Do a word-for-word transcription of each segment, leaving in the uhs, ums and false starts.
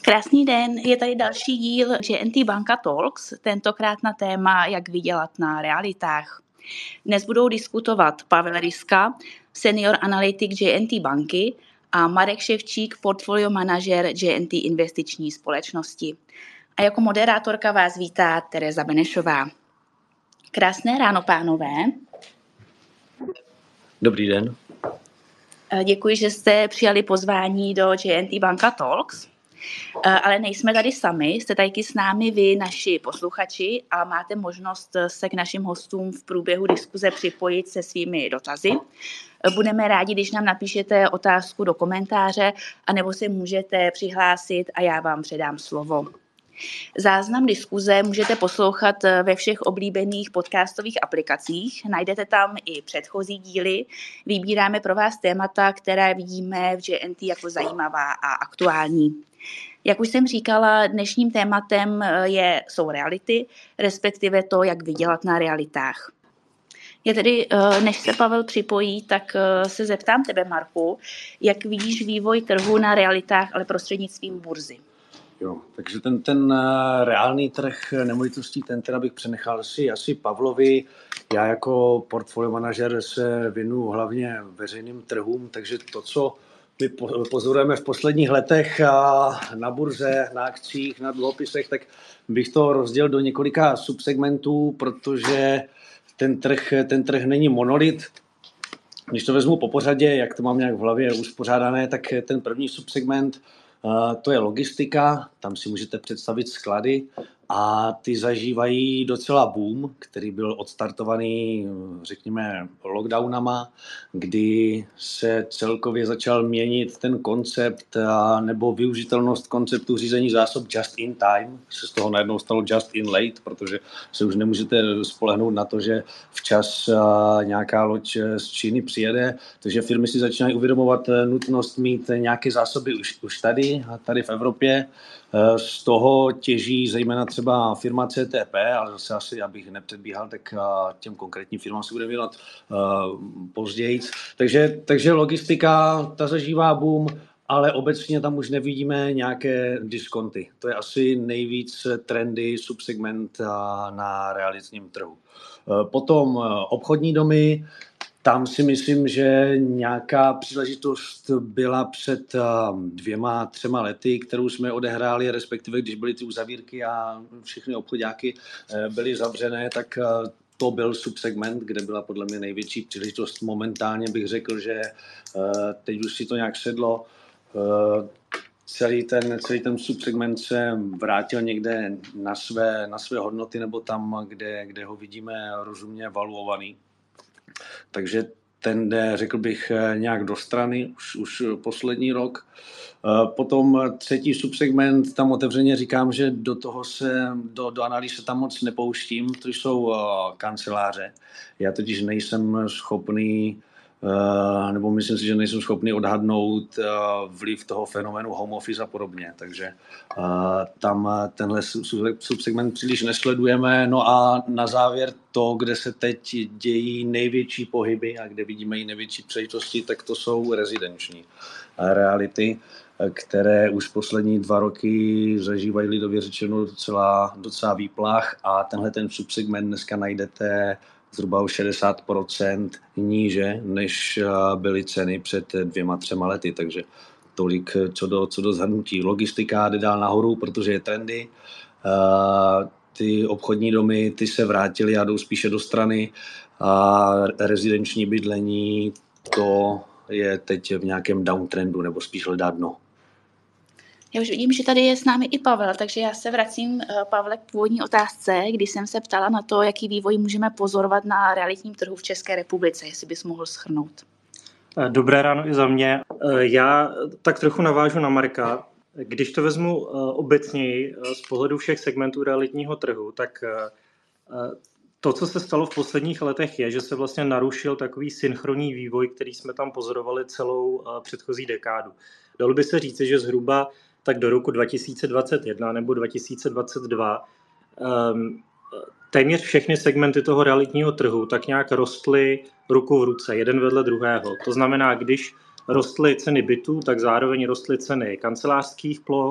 Krásný den, je tady další díl J and T Banka Talks, tentokrát na téma, jak vydělat na realitách. Dnes budou diskutovat Pavel Ryska, senior analytik J and T banky a Marek Ševčík, portfolio manažer J and T investiční společnosti. A jako moderátorka vás vítá Tereza Benešová. Krásné ráno, pánové. Dobrý den. Děkuji, že jste přijali pozvání do J and T Banka Talks. Ale nejsme tady sami, jste tady s námi vy, naši posluchači, a máte možnost se k našim hostům v průběhu diskuze připojit se svými dotazy. Budeme rádi, když nám napíšete otázku do komentáře, anebo se můžete přihlásit a já vám předám slovo. Záznam diskuze můžete poslouchat ve všech oblíbených podcastových aplikacích. Najdete tam i předchozí díly. Vybíráme pro vás témata, které vidíme v J and T jako zajímavá a aktuální. Jak už jsem říkala, dnešním tématem je, jsou reality, respektive to, jak vydělat na realitách. Já tedy, než se Pavel připojí, tak se zeptám tebe, Marku, jak vidíš vývoj trhu na realitách, ale prostřednictvím burzy? Jo, takže ten, ten reálný trh nemovitostí, ten teda bych přenechal asi, asi Pavlovi. Já jako portfolio manažer se věnuju hlavně veřejným trhům, takže to, co my pozorujeme v posledních letech na burze, na akcích, na dluhopisech, tak bych to rozdělil do několika subsegmentů, protože ten trh, ten trh není monolit. Když to vezmu po pořadě, jak to mám nějak v hlavě uspořádané, tak ten první subsegment, to je logistika, tam si můžete představit sklady a ty zažívají docela boom, který byl odstartovaný, řekněme, lockdownama, kdy se celkově začal měnit ten koncept nebo využitelnost konceptu řízení zásob just in time. Se z toho najednou stalo just in late, protože se už nemůžete spolehnout na to, že včas nějaká loď z Číny přijede, takže firmy si začínají uvědomovat nutnost mít nějaké zásoby už, už tady, tady v Evropě. Z toho těží zejména třeba firma C T P, ale zase asi, abych nepředbíhal, tak těm konkrétním firmám se bude věnovat později. Takže, takže logistika, ta zažívá boom, ale obecně tam už nevidíme nějaké diskonty. To je asi nejvíc trendy subsegment na realitním trhu. Potom obchodní domy. Tam si myslím, že nějaká příležitost byla před dvěma, třema lety, kterou jsme odehráli, respektive když byly ty uzavírky a všechny obchodáky byly zavřené, tak to byl subsegment, kde byla podle mě největší příležitost. Momentálně bych řekl, že teď už si to nějak sedlo. Celý ten, celý ten subsegment se vrátil někde na své, na své hodnoty nebo tam, kde, kde ho vidíme rozumně valuovaný. Takže ten jde, řekl bych, nějak do strany už, už poslední rok. Potom třetí subsegment, tam otevřeně říkám, že do toho se, do, do analýzy se tam moc nepouštím, to jsou kanceláře. Já totiž nejsem schopný, nebo myslím si, že nejsem schopný odhadnout vliv toho fenoménu home office a podobně. Takže tam tenhle subsegment příliš nesledujeme. No a na závěr to, kde se teď dějí největší pohyby a kde vidíme i největší příležitosti, tak to jsou rezidenční reality, které už poslední dva roky zažívají lidově řečeno docela, docela výplach a tenhle ten subsegment dneska najdete zhruba o šedesát procent níže, než byly ceny před dvěma, třema lety. Takže tolik co do, co do zhrnutí. Logistika jde dál nahoru, protože je trendy. Ty obchodní domy, ty se vrátily a jdou spíše do strany. A rezidenční bydlení, to je teď v nějakém downtrendu, nebo spíš hledá dno. Já už vidím, že tady je s námi i Pavel, takže já se vracím, Pavle, k původní otázce, když jsem se ptala na to, jaký vývoj můžeme pozorovat na realitním trhu v České republice, jestli bys mohl shrnout. Dobré ráno i za mě. Já tak trochu navážu na Marka. Když to vezmu obecněji z pohledu všech segmentů realitního trhu, tak to, co se stalo v posledních letech, je, že se vlastně narušil takový synchronní vývoj, který jsme tam pozorovali celou předchozí dekádu. Dalo by se říci, že zhruba tak do roku dva tisíce dvacet jedna nebo dva tisíce dvacet dva um, téměř všechny segmenty toho realitního trhu tak nějak rostly ruku v ruce, jeden vedle druhého. To znamená, když rostly ceny bytů, tak zároveň rostly ceny kancelářských ploch,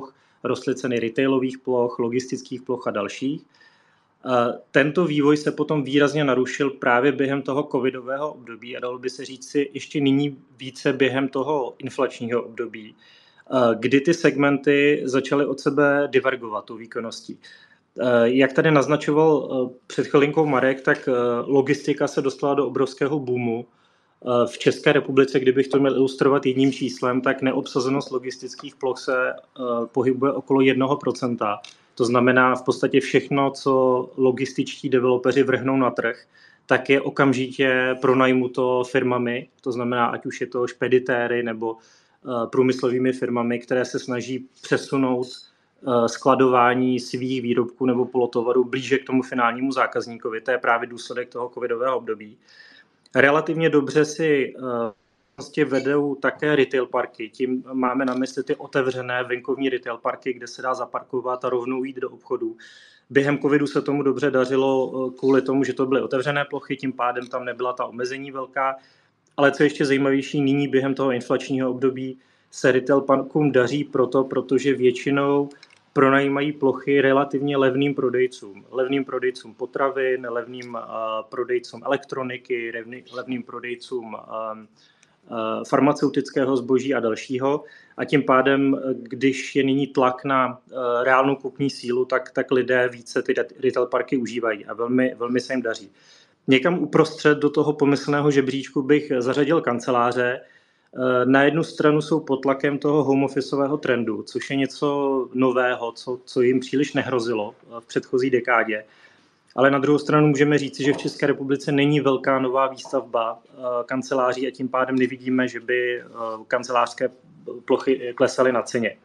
rostly ceny retailových ploch, logistických ploch a dalších. Tento vývoj se potom výrazně narušil právě během toho covidového období a dalo by se říct si ještě nyní více během toho inflačního období, kdy ty segmenty začaly od sebe divergovat tou výkonností. Jak tady naznačoval před chvilinkou Marek, tak logistika se dostala do obrovského boomu. V České republice, kdybych to měl ilustrovat jedním číslem, tak neobsazenost logistických ploch se pohybuje okolo jednoho procenta. To znamená v podstatě všechno, co logističtí developeři vrhnou na trh, tak je okamžitě pronajmuto firmami, to znamená, ať už je to špeditéry nebo průmyslovými firmami, které se snaží přesunout skladování svých výrobků nebo polotovarů blíže k tomu finálnímu zákazníkovi. To je právě důsledek toho covidového období. Relativně dobře si vlastně vedou také retail parky. Tím máme na mysli ty otevřené venkovní retail parky, kde se dá zaparkovat a rovnou jít do obchodu. Během covidu se tomu dobře dařilo kvůli tomu, že to byly otevřené plochy, tím pádem tam nebyla ta omezení velká. Ale co ještě zajímavější, nyní během toho inflačního období se retail parkům daří proto, protože většinou pronajímají plochy relativně levným prodejcům. Levným prodejcům potravin, levným uh, prodejcům elektroniky, levný, levným prodejcům uh, uh, farmaceutického zboží a dalšího. A tím pádem, když je nyní tlak na uh, reálnou kupní sílu, tak, tak lidé více ty retail parky užívají a velmi, velmi se jim daří. Někam uprostřed do toho pomyslného žebříčku bych zařadil kanceláře. Na jednu stranu jsou pod tlakem toho home officeového trendu, což je něco nového, co, co jim příliš nehrozilo v předchozí dekádě. Ale na druhou stranu můžeme říci, že v České republice není velká nová výstavba kanceláří a tím pádem nevidíme, že by kancelářské plochy klesaly na ceně.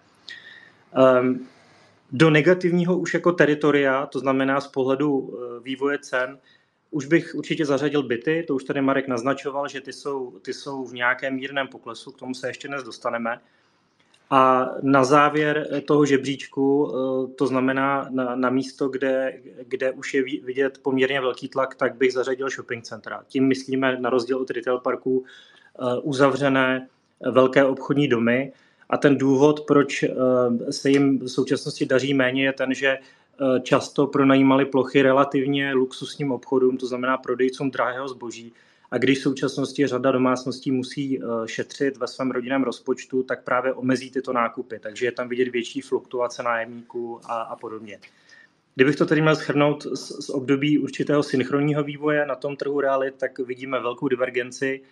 Do negativního už jako teritoria, to znamená z pohledu vývoje cen, už bych určitě zařadil byty, to už tady Marek naznačoval, že ty jsou, ty jsou v nějakém mírném poklesu, k tomu se ještě dnes dostaneme. A na závěr toho žebříčku, to znamená na, na místo, kde, kde už je vidět poměrně velký tlak, tak bych zařadil shopping centra. Tím myslíme na rozdíl od retail parků uzavřené velké obchodní domy. A ten důvod, proč se jim v současnosti daří méně, je ten, že často pronajímali plochy relativně luxusním obchodům, to znamená prodejcům drahého zboží. A když v současnosti řada domácností musí šetřit ve svém rodinném rozpočtu, tak právě omezí tyto nákupy. Takže je tam vidět větší fluktuace nájemníků a, a podobně. Kdybych to tedy měl shrnout z, z období určitého synchronního vývoje na tom trhu realit, tak vidíme velkou divergenci.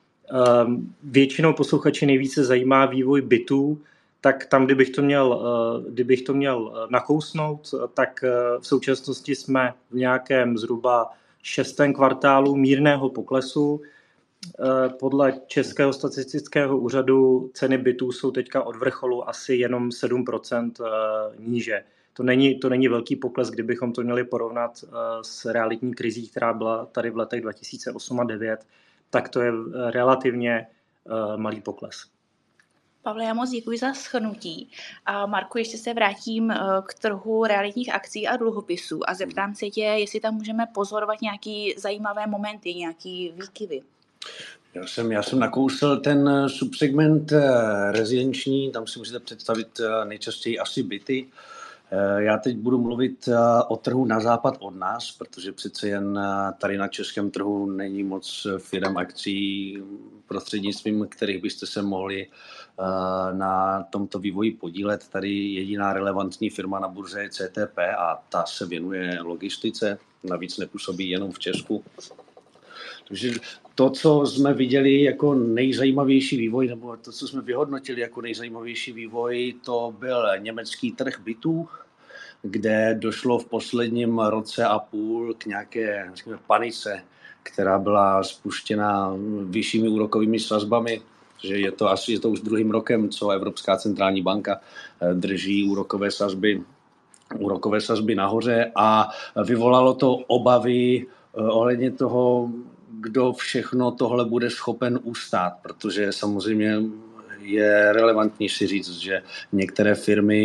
Většinou posluchači nejvíce zajímá vývoj bytů, tak tam, kdybych to měl, kdybych to měl nakousnout, tak v současnosti jsme v nějakém zhruba šestém kvartálu mírného poklesu. Podle Českého statistického úřadu ceny bytů jsou teďka od vrcholu asi jenom sedm procent níže. To není, to není velký pokles, kdybychom to měli porovnat s realitní krizí, která byla tady v letech dva tisíce osm a dva tisíce devět, tak to je relativně malý pokles. Pavle, já moc děkuji za shrnutí. A Marku, ještě se vrátím k trhu realitních akcí a dluhopisů a zeptám se tě, jestli tam můžeme pozorovat nějaké zajímavé momenty, nějaké výkyvy. Já jsem, já jsem nakousl ten subsegment rezidenční, tam si můžete představit nejčastěji asi byty. Já teď budu mluvit o trhu na západ od nás, protože přece jen tady na českém trhu není moc firem akcí, prostřednictvím kterých byste se mohli na tomto vývoji podílet. Tady jediná relevantní firma na burze je C T P a ta se věnuje logistice, navíc nepůsobí jenom v Česku. Takže to, co jsme viděli jako nejzajímavější vývoj, nebo to, co jsme vyhodnotili jako nejzajímavější vývoj, to byl německý trh bytů, kde došlo v posledním roce a půl k nějaké řekněme, panice, která byla spuštěna vyššími úrokovými sazbami, že je to asi je to už druhým rokem, co Evropská centrální banka drží úrokové sazby, úrokové sazby nahoře a vyvolalo to obavy ohledně toho, kdo všechno tohle bude schopen ustát, protože samozřejmě je relevantní si říct, že některé firmy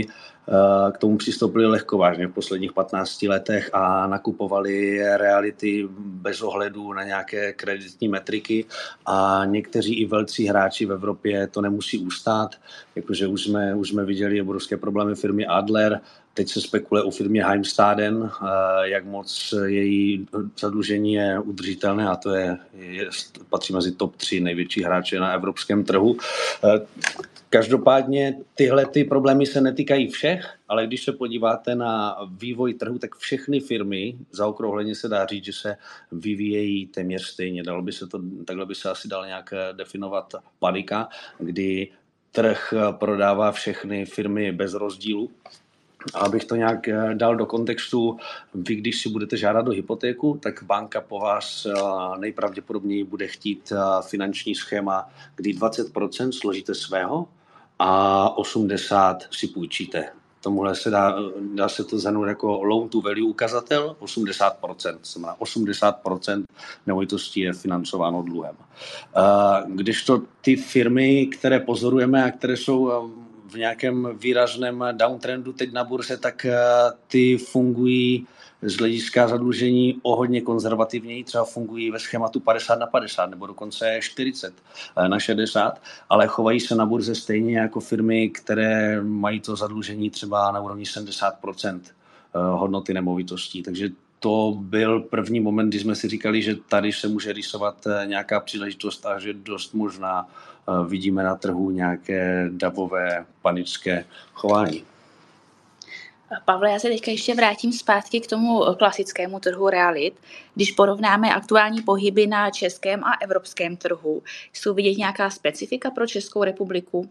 k tomu přistoupili lehkovážně v posledních patnácti letech a nakupovali reality bez ohledu na nějaké kreditní metriky a někteří i velcí hráči v Evropě to nemusí ustát, jakože už jsme, už jsme viděli obrovské problémy firmy Adler, teď se spekuluje o firmě Heimstaden, jak moc její zadlužení je udržitelné a to je, je patří mezi top tři největší hráče na evropském trhu. Každopádně tyhle ty problémy se netýkají všech, ale když se podíváte na vývoj trhu, tak všechny firmy, zaokrouhleně se dá říct, že se vyvíjejí téměř stejně. Dalo by se to, takhle by se asi dal nějak definovat panika, kdy trh prodává všechny firmy bez rozdílu. A abych to nějak dal do kontextu, vy když si budete žádat o hypotéku, tak banka po vás nejpravděpodobněji bude chtít finanční schéma, kdy dvacet procent složíte svého a osmdesát procent si půjčíte. Tomuhle se dá, dá se to zhrnout jako loan to value ukazatel, osmdesát procent. Znamená osmdesát procent nemovitostí je financováno dluhem. Když to ty firmy, které pozorujeme a které jsou v nějakém výrazném downtrendu teď na burze, tak ty fungují z hlediska zadlužení o hodně konzervativněji, třeba fungují ve schématu padesát na padesát nebo dokonce čtyřicet na šedesát, ale chovají se na burze stejně jako firmy, které mají to zadlužení třeba na úrovni sedmdesát procent hodnoty nemovitostí. Takže to byl první moment, kdy jsme si říkali, že tady se může rýsovat nějaká příležitost a že dost možná vidíme na trhu nějaké davové panické chování. Pavle, já se teďka ještě vrátím zpátky k tomu klasickému trhu realit. Když porovnáme aktuální pohyby na českém a evropském trhu, jsou vidět nějaká specifika pro Českou republiku?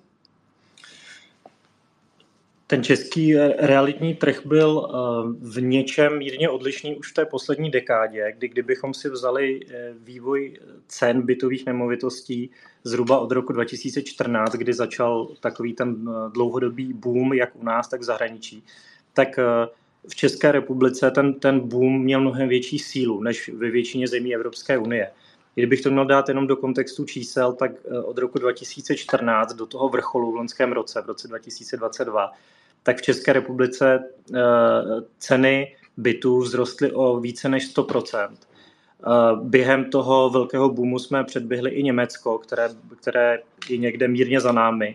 Ten český realitní trh byl v něčem mírně odlišný už v té poslední dekádě, kdy kdybychom si vzali vývoj cen bytových nemovitostí zhruba od roku dva tisíce čtrnáct, kdy začal takový ten dlouhodobý boom jak u nás, tak v zahraničí, tak v České republice ten, ten boom měl mnohem větší sílu než ve většině zemí Evropské unie. Kdybych to měl dát jenom do kontextu čísel, tak od roku dva tisíce čtrnáct do toho vrcholu v loňském roce, v roce dva tisíce dvacet dva, tak v České republice ceny bytů vzrostly o více než sto procent. Během toho velkého boomu jsme předběhli i Německo, které, které je někde mírně za námi.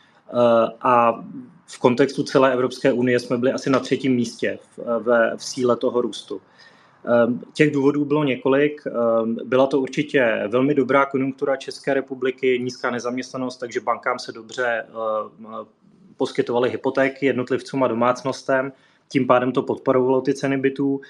A v kontextu celé Evropské unie jsme byli asi na třetím místě v, v, v síle toho růstu. Těch důvodů bylo několik. Byla to určitě velmi dobrá konjunktura České republiky, nízká nezaměstnanost, takže bankám se dobře poskytovaly hypotéky jednotlivcům a domácnostem, tím pádem to podporovalo ty ceny bytů.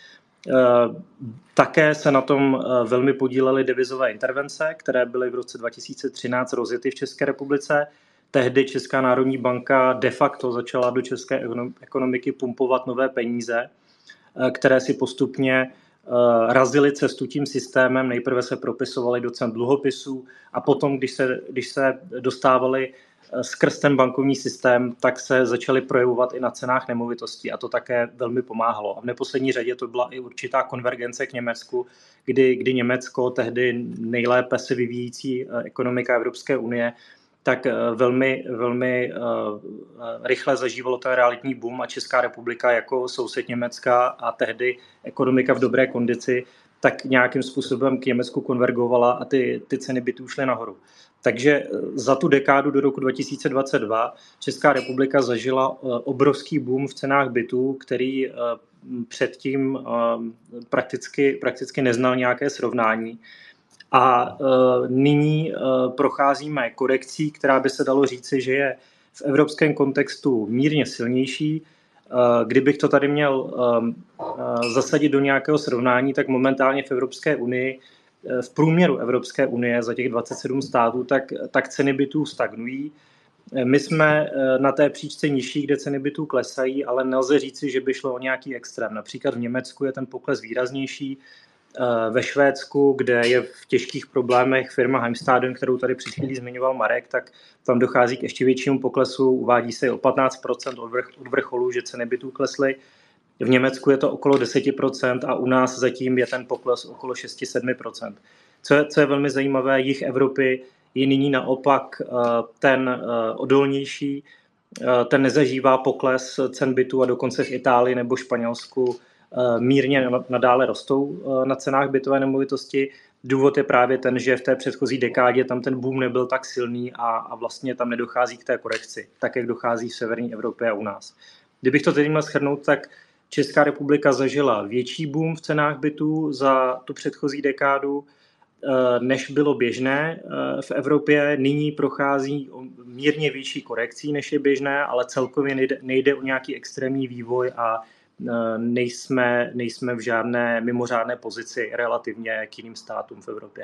Také se na tom velmi podílely devizové intervence, které byly v roce dva tisíce třináct rozjety v České republice. Tehdy Česká národní banka de facto začala do české ekonomiky pumpovat nové peníze, které si postupně razily cestu tím systémem. Nejprve se propisovaly do cen dluhopisů a potom, když se, když se dostávaly skrz ten bankovní systém, tak se začaly projevovat i na cenách nemovitostí a to také velmi pomáhalo. A v neposlední řadě to byla i určitá konvergence k Německu, kdy, kdy Německo, tehdy nejlépe se vyvíjící ekonomika Evropské unie, tak velmi, velmi rychle zažívalo ten realitní boom a Česká republika jako soused Německa a tehdy ekonomika v dobré kondici, tak nějakým způsobem k Německu konvergovala a ty, ty ceny bytů šly nahoru. Takže za tu dekádu do roku dva tisíce dvacet dva Česká republika zažila obrovský boom v cenách bytů, který předtím prakticky, prakticky neznal nějaké srovnání. A nyní procházíme korekcí, která by se dalo říci, že je v evropském kontextu mírně silnější. Kdybych to tady měl zasadit do nějakého srovnání, tak momentálně v Evropské unii, v průměru Evropské unie za těch dvacet sedm států, tak, tak ceny bytů stagnují. My jsme na té příčce nižší, kde ceny bytů klesají, ale nelze říci, že by šlo o nějaký extrém. Například v Německu je ten pokles výraznější, ve Švédsku, kde je v těžkých problémech firma Heimstaden, kterou tady před chvílí zmiňoval Marek, tak tam dochází k ještě většímu poklesu, uvádí se o patnáct procent od, vrch, od vrcholu, že ceny bytů klesly. V Německu je to okolo deset procent a u nás zatím je ten pokles okolo šest až sedm procent. Co je, co je velmi zajímavé, jih Evropy je nyní naopak ten odolnější. ten nezažívá pokles cen bytů a dokonce v Itálii nebo Španělsku mírně nadále rostou na cenách bytové nemovitosti. Důvod je právě ten, že v té předchozí dekádě tam ten boom nebyl tak silný a, a vlastně tam nedochází k té korekci, tak jak dochází v severní Evropě a u nás. Kdybych to tedy měl shrnout, tak Česká republika zažila větší boom v cenách bytů za tu předchozí dekádu, než bylo běžné v Evropě. Nyní prochází mírně větší korekcí, než je běžné, ale celkově nejde, nejde o nějaký extrémní vývoj a nejsme, nejsme v žádné mimořádné pozici relativně k jiným státům v Evropě.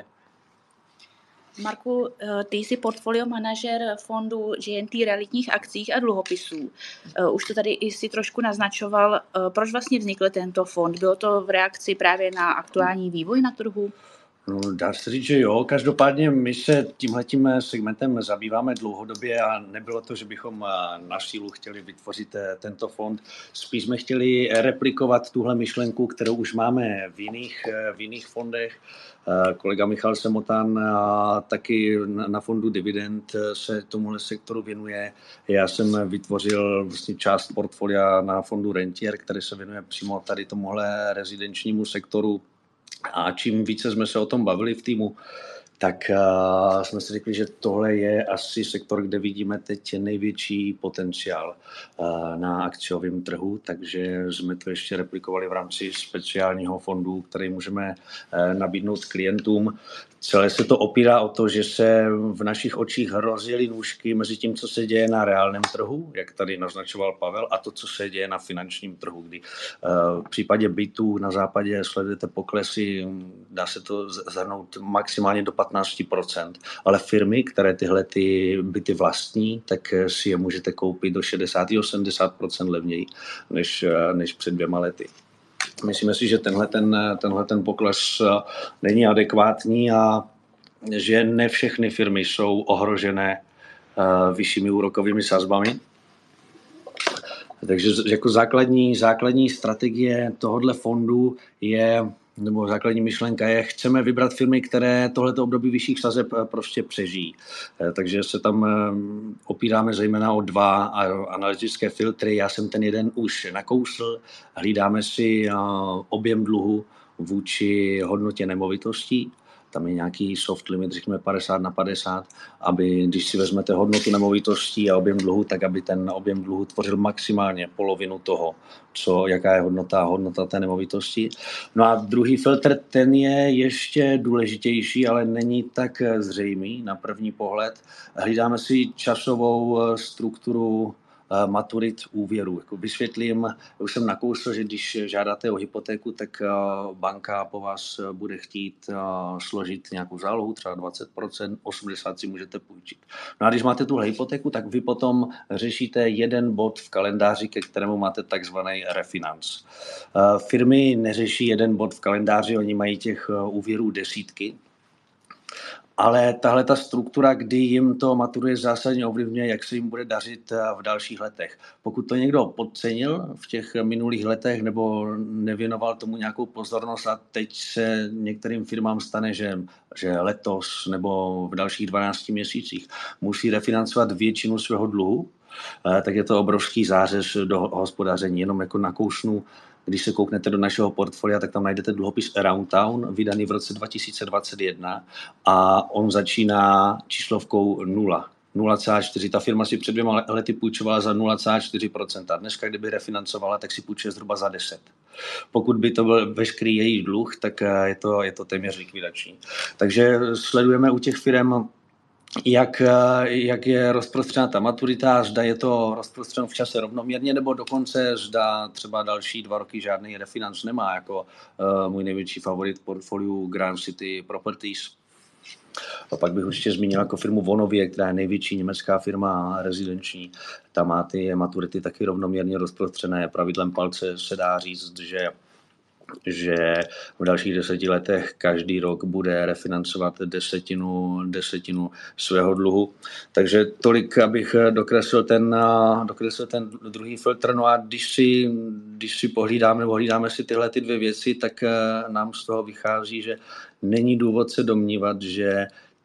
Marku, ty jsi portfolio manažer fondu J and T realitních akcích a dluhopisů. Už to tady i si trošku naznačoval. Proč vlastně vznikl tento fond? Bylo to v reakci právě na aktuální vývoj na trhu? No, dá se říct, že jo. Každopádně my se tímhletím segmentem zabýváme dlouhodobě a nebylo to, že bychom na sílu chtěli vytvořit tento fond. Spíš jsme chtěli replikovat tuhle myšlenku, kterou už máme v jiných, v jiných fondech. Kolega Michal Semotan taky na fondu Dividend se tomuhle sektoru věnuje. Já jsem vytvořil vlastně část portfolia na fondu Rentier, který se věnuje přímo tady tomuhle rezidenčnímu sektoru. A čím více jsme se o tom bavili v týmu, tak uh, jsme si řekli, že tohle je asi sektor, kde vidíme teď největší potenciál uh, na akciovém trhu, takže jsme to ještě replikovali v rámci speciálního fondu, který můžeme uh, nabídnout klientům. Celé se to opírá o to, že se v našich očích rozjeli nůžky mezi tím, co se děje na reálném trhu, jak tady naznačoval Pavel, a to, co se děje na finančním trhu, kdy uh, v případě bytů na západě sledujete poklesy, dá se to zhrnout maximálně do patnáct procent, ale firmy, které tyhle ty byty vlastní, tak si je můžete koupit do šedesát až osmdesát procent levněji než, než před dvěma lety. Myslíme si, že tenhle ten, tenhle ten pokles není adekvátní a že ne všechny firmy jsou ohrožené vyššími úrokovými sazbami. Takže jako základní, základní strategie tohohle fondu je, nebo základní myšlenka je, chceme vybrat firmy, které tohleto období vyšších sazeb prostě přežijí. Takže se tam opíráme zejména o dva analytické filtry. Já jsem ten jeden už nakousl. Hlídáme si objem dluhu vůči hodnotě nemovitostí. Tam je nějaký soft limit, řekněme padesát na padesát, aby když si vezmete hodnotu nemovitostí a objem dluhu, tak aby ten objem dluhu tvořil maximálně polovinu toho, co, jaká je hodnota, hodnota té nemovitosti. No a druhý filtr, ten je ještě důležitější, ale není tak zřejmý na první pohled. Hlídáme si časovou strukturu maturit úvěru. Jako vysvětlím, už jsem nakousl, že když žádáte o hypotéku, tak banka po vás bude chtít složit nějakou zálohu, třeba dvacet procent, osmdesát procent si můžete půjčit. No a když máte tuhle hypotéku, tak vy potom řešíte jeden bod v kalendáři, ke kterému máte takzvaný refinance. Firmy neřeší jeden bod v kalendáři, oni mají těch úvěrů desítky. Ale tahle ta struktura, kdy jim to maturuje, zásadně ovlivňuje, jak se jim bude dařit v dalších letech. Pokud to někdo podcenil v těch minulých letech nebo nevěnoval tomu nějakou pozornost a teď se některým firmám stane, že, že letos nebo v dalších dvanácti měsících musí refinancovat většinu svého dluhu, tak je to obrovský zářez do hospodaření. Jenom jako nakousnu, když se kouknete do našeho portfolia, tak tam najdete dluhopis Around Town, vydaný v roce dva tisíce dvacet jedna a on začíná číslovkou nula. nula celá čtyři. Ta firma si před dvěma lety půjčovala za nula celá čtyři procenta. Dneska, kdyby refinancovala, tak si půjčuje zhruba za deset. Pokud by to byl veškerý její dluh, tak je to, je to téměř likvidační. Takže sledujeme u těch firm, Jak, jak je rozprostřená ta maturita, zda je to rozprostřeno v čase rovnoměrně, nebo dokonce zda třeba další dva roky žádný refinance nemá, jako uh, můj největší favorit portfoliu Grand City Properties. A pak bych určitě zmínil jako firmu Vonovie, která je největší německá firma rezidenční. Ta má ty maturity taky rovnoměrně rozprostřené. Pravidlem palce se dá říct, že že v dalších deseti letech každý rok bude refinancovat desetinu, desetinu svého dluhu. Takže tolik, abych dokreslil ten, dokreslil ten druhý filtr. No a když si, když si pohlídáme nebo hlídáme si tyhle ty dvě věci, tak nám z toho vychází, že není důvod se domnívat, že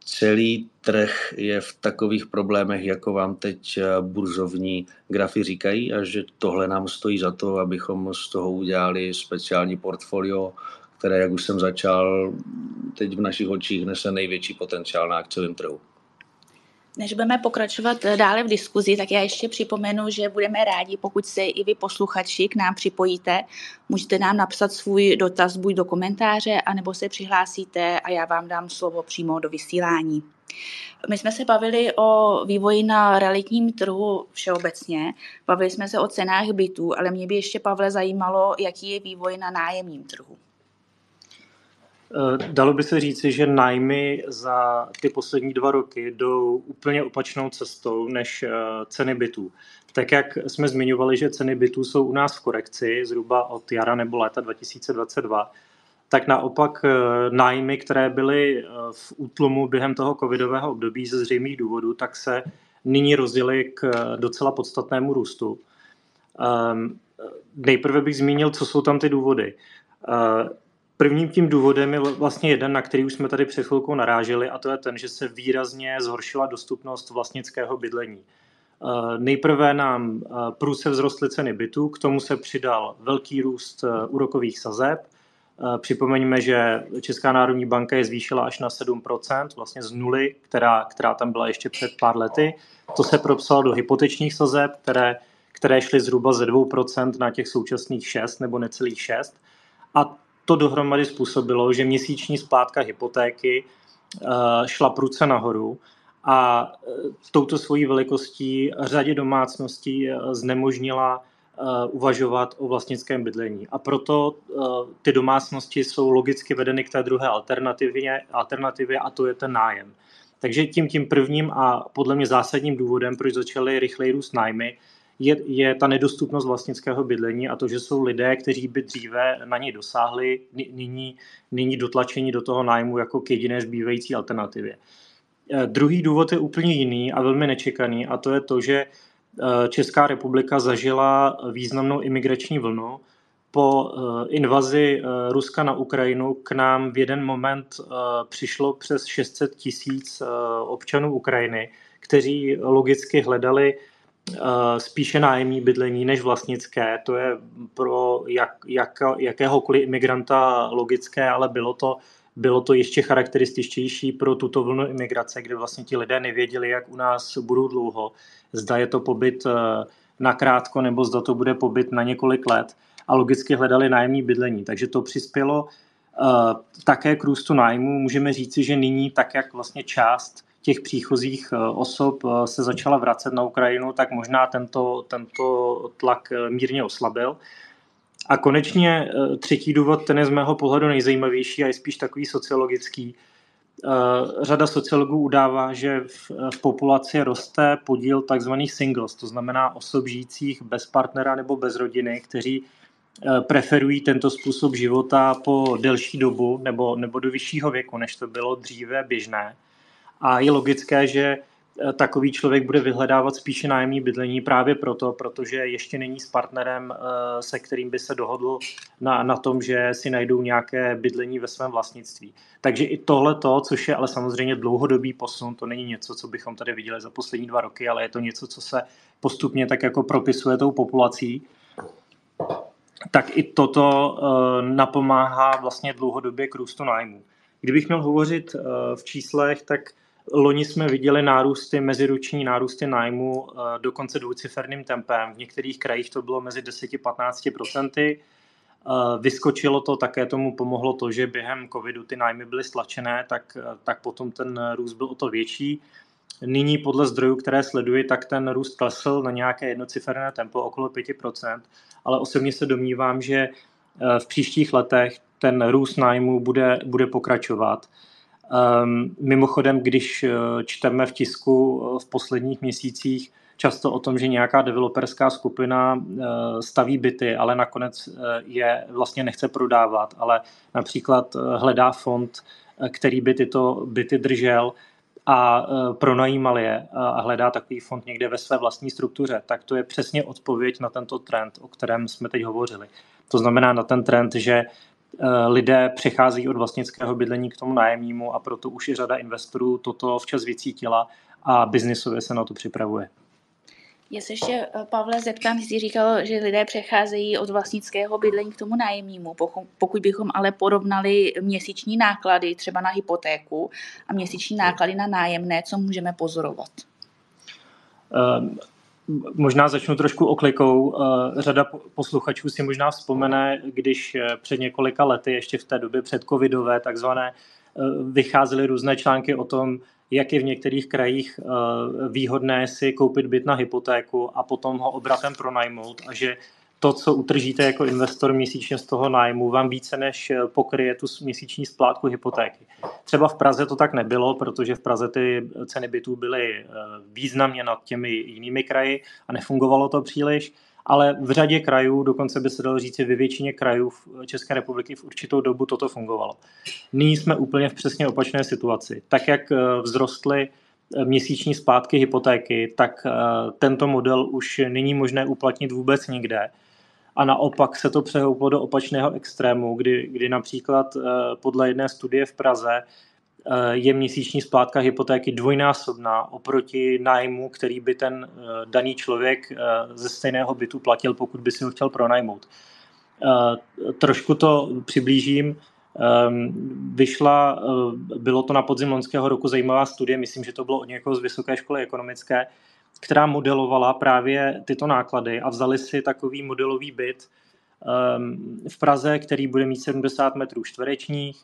celý trh je v takových problémech, jako vám teď burzovní grafy říkají, a že tohle nám stojí za to, abychom z toho udělali speciální portfolio, které, jak už jsem začal, teď v našich očích nese největší potenciál na akciovém trhu. Než budeme pokračovat dále v diskuzi, tak já ještě připomenu, že budeme rádi, pokud se i vy posluchači k nám připojíte. Můžete nám napsat svůj dotaz buď do komentáře, anebo se přihlásíte a já vám dám slovo přímo do vysílání. My jsme se bavili o vývoji na realitním trhu všeobecně, bavili jsme se o cenách bytů, ale mě by ještě, Pavle, zajímalo, jaký je vývoj na nájemním trhu. Dalo by se říci, že nájmy za ty poslední dva roky jdou úplně opačnou cestou než ceny bytů. Tak jak jsme zmiňovali, že ceny bytů jsou u nás v korekci zhruba od jara nebo léta dva tisíce dvacet dva, tak naopak nájmy, které byly v útlumu během toho covidového období ze zřejmých důvodů, tak se nyní rozjeli k docela podstatnému růstu. Nejprve bych zmínil, co jsou tam ty důvody. Prvním tím důvodem je vlastně jeden, na který už jsme tady před chvilkou naráželi, a to je ten, že se výrazně zhoršila dostupnost vlastnického bydlení. Nejprve nám prudce vzrostly ceny bytů, k tomu se přidal velký růst úrokových sazeb. Připomeňme, že Česká národní banka je zvýšila až na sedm procent, vlastně z nuly, která, která tam byla ještě před pár lety. To se propsalo do hypotečních sazeb, které, které šly zhruba ze dvou procent na těch současných šest nebo necelých šest. A to dohromady způsobilo, že měsíční splátka hypotéky šla prudce nahoru a touto svojí velikostí řadě domácností znemožnila uvažovat o vlastnickém bydlení. A proto ty domácnosti jsou logicky vedeny k té druhé alternativě, alternativě a to je ten nájem. Takže tím, tím prvním a podle mě zásadním důvodem, proč začaly rychleji růst nájmy, Je, je ta nedostupnost vlastnického bydlení a to, že jsou lidé, kteří by dříve na něj dosáhli, nyní, nyní dotlačení do toho nájmu jako k jediné zbývající alternativě. Druhý důvod je úplně jiný a velmi nečekaný a to je to, že Česká republika zažila významnou imigrační vlnu. Po invazi Ruska na Ukrajinu k nám v jeden moment přišlo přes šest set tisíc občanů Ukrajiny, kteří logicky hledali spíše nájemní bydlení než vlastnické. To je pro jak, jak, jakéhokoliv imigranta logické, ale bylo to, bylo to ještě charakterističtější pro tuto vlnu imigrace, kde vlastně ti lidé nevěděli, jak u nás budou dlouho. Zda je to pobyt nakrátko, nebo zda to bude pobyt na několik let. A logicky hledali nájemní bydlení. Takže to přispělo uh, také k růstu nájmu. Můžeme říci, že nyní, tak jak vlastně část těch příchozích osob se začala vracet na Ukrajinu, tak možná tento, tento tlak mírně oslabil. A konečně třetí důvod, ten je z mého pohledu nejzajímavější a je spíš takový sociologický. Řada sociologů udává, že v, v populaci roste podíl takzvaných singles, to znamená osob žijících bez partnera nebo bez rodiny, kteří preferují tento způsob života po delší dobu nebo, nebo do vyššího věku, než to bylo dříve běžné. A je logické, že takový člověk bude vyhledávat spíše nájemní bydlení právě proto, protože ještě není s partnerem, se kterým by se dohodl na, na tom, že si najdou nějaké bydlení ve svém vlastnictví. Takže i tohleto, což je ale samozřejmě dlouhodobý posun, to není něco, co bychom tady viděli za poslední dva roky, ale je to něco, co se postupně tak jako propisuje tou populací, tak i toto napomáhá vlastně dlouhodobě k růstu nájmu. Kdybych měl hovořit v číslech, tak loni jsme viděli nárůsty, meziroční nárůsty nájmu dokonce dvouciferným tempem. V některých krajích to bylo mezi deset až patnáct procent. Vyskočilo to, také tomu pomohlo to, že během covidu ty nájmy byly stlačené, tak, tak potom ten růst byl o to větší. Nyní podle zdrojů, které sleduji, tak ten růst klesl na nějaké jednociferné tempo okolo pět procent, ale osobně se domnívám, že v příštích letech ten růst nájmu bude, bude pokračovat. Um, mimochodem, když čteme v tisku v posledních měsících často o tom, že nějaká developerská skupina uh, staví byty, ale nakonec uh, je vlastně nechce prodávat, ale například uh, hledá fond, uh, který by tyto byty držel a uh, pronajímal je uh, a hledá takový fond někde ve své vlastní struktuře, tak to je přesně odpověď na tento trend, o kterém jsme teď hovořili. To znamená na ten trend, že lidé přechází od vlastnického bydlení k tomu nájemnímu a proto už i řada investorů toto včas vycítila a biznisově se na to připravuje. Já se ještě, Pavle, zeptám, jsi říkal, že lidé přecházejí od vlastnického bydlení k tomu nájemnímu. Pokud bychom ale porovnali měsíční náklady třeba na hypotéku a měsíční náklady na nájemné, co můžeme pozorovat? Um, možná začnu trošku oklikou. Uh, řada posluchačů si možná vzpomene, když před několika lety, ještě v té době předcovidové, takzvané, uh, vycházely různé články o tom, jak je v některých krajích výhodné si koupit byt na hypotéku a potom ho obratem pronajmout a že to, co utržíte jako investor měsíčně z toho nájmu, vám více než pokryje tu měsíční splátku hypotéky. Třeba v Praze to tak nebylo, protože v Praze ty ceny bytů byly významně nad těmi jinými kraji a nefungovalo to příliš, ale v řadě krajů, dokonce by se dalo říct, ve většině krajů v České republiky v určitou dobu toto fungovalo. Nyní jsme úplně v přesně opačné situaci. Tak, jak vzrostly měsíční splátky hypotéky, tak tento model už není možné uplatnit vůbec nikde. A naopak se to přehouplo do opačného extrému, kdy, kdy například podle jedné studie v Praze je měsíční splátka hypotéky dvojnásobná oproti nájmu, který by ten daný člověk ze stejného bytu platil, pokud by si ho chtěl pronajmout. Trošku to přiblížím. Vyšla, bylo to na podzim loňského roku zajímavá studie, myslím, že to bylo od někoho z Vysoké školy ekonomické, která modelovala právě tyto náklady a vzali si takový modelový byt v Praze, který bude mít sedmdesát metrů čtverečních,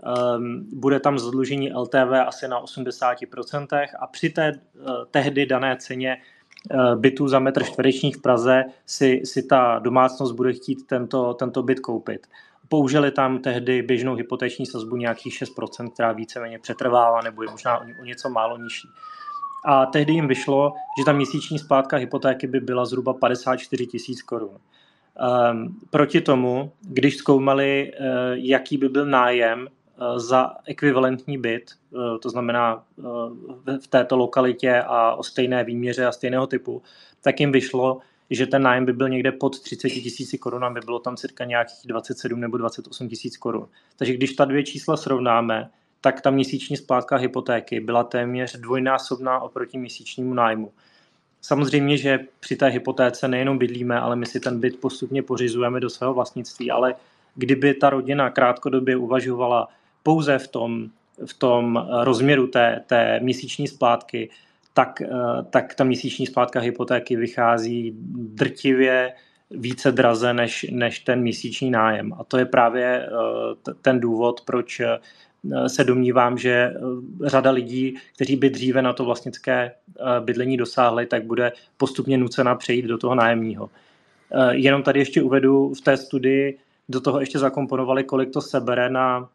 bude tam zadlužení L T V asi na osmdesát procent a při té tehdy dané ceně bytů za metr čtvereční v Praze si, si ta domácnost bude chtít tento, tento byt koupit. Použili tam tehdy běžnou hypoteční sazbu nějakých šest procent, která víceméně přetrvává nebo je možná o něco málo nižší. A tehdy jim vyšlo, že ta měsíční splátka hypotéky by byla zhruba padesát čtyři tisíc korun. Um, proti tomu, když zkoumali, uh, jaký by byl nájem uh, za ekvivalentní byt, uh, to znamená uh, v této lokalitě a o stejné výměře a stejného typu, tak jim vyšlo, že ten nájem by byl někde pod třicet tisíc korun a by bylo tam cirka nějakých dvacet sedm nebo dvacet osm tisíc korun. Takže když ta dvě čísla srovnáme, tak ta měsíční splátka hypotéky byla téměř dvojnásobná oproti měsíčnímu nájmu. Samozřejmě, že při té hypotéce nejenom bydlíme, ale my si ten byt postupně pořizujeme do svého vlastnictví, ale kdyby ta rodina krátkodobě uvažovala pouze v tom, v tom rozměru té, té měsíční splátky, tak, tak ta měsíční splátka hypotéky vychází drtivě více draze než, než ten měsíční nájem. A to je právě ten důvod, proč se domnívám, že řada lidí, kteří by dříve na to vlastnické bydlení dosáhli, tak bude postupně nucena přejít do toho nájemního. Jenom tady ještě uvedu v té studii, do toho ještě zakomponovali, kolik to sebere na